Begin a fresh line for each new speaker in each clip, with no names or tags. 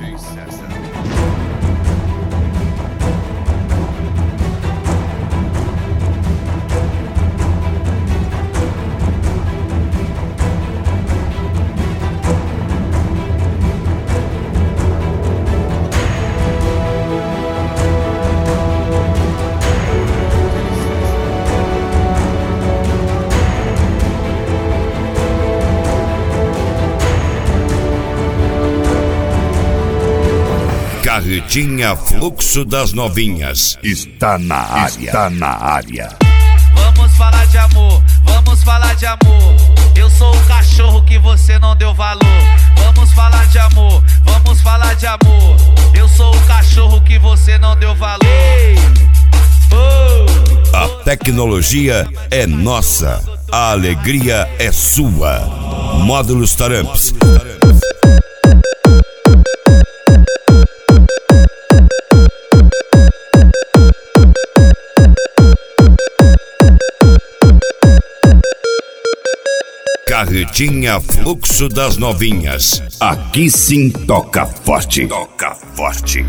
DJ César.
Carretinha Fluxo das Novinhas está na área. Está na área.
Vamos falar de amor, vamos falar de amor. Eu sou o cachorro que você não deu valor. Vamos falar de amor, vamos falar de amor. Eu sou o cachorro que você não deu valor.
A tecnologia é nossa, a alegria é sua. Módulos Taramps. Carretinha Fluxo das Novinhas. Aqui sim toca forte. Toca forte.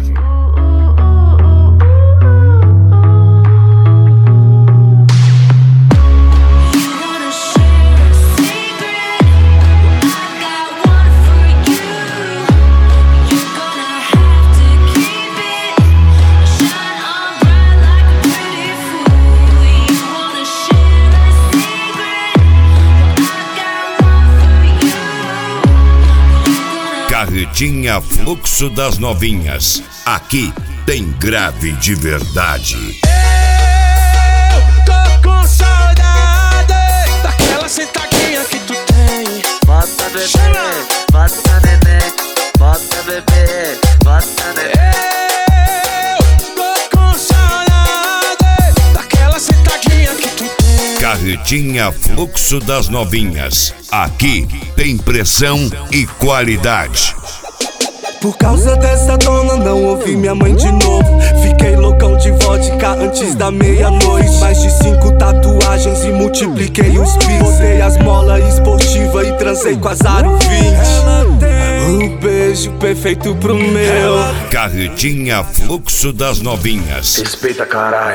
Carretinha Fluxo das Novinhas. Aqui tem grave de verdade.
Eu tô com saudade daquela sentadinha que tu tem.
Bota bebê, bota neném, bota bebê, bota neném.
Eu tô com saudade daquela sentadinha que tu tem.
Carretinha Fluxo das Novinhas. Aqui tem pressão e qualidade.
Por causa dessa dona não ouvi minha mãe de novo. Fiquei loucão de vodka antes da meia-noite. Mais de 5 tatuagens e multipliquei os pix. Botei as molas esportivas e transei com a Zaro 20. Um beijo perfeito pro meu.
Carretinha Fluxo das Novinhas.
Respeita, carai.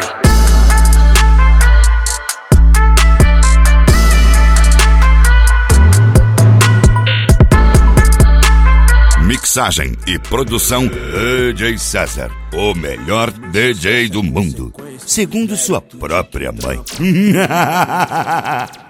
Mixagem e produção DJ César, o melhor DJ do mundo, segundo sua própria mãe.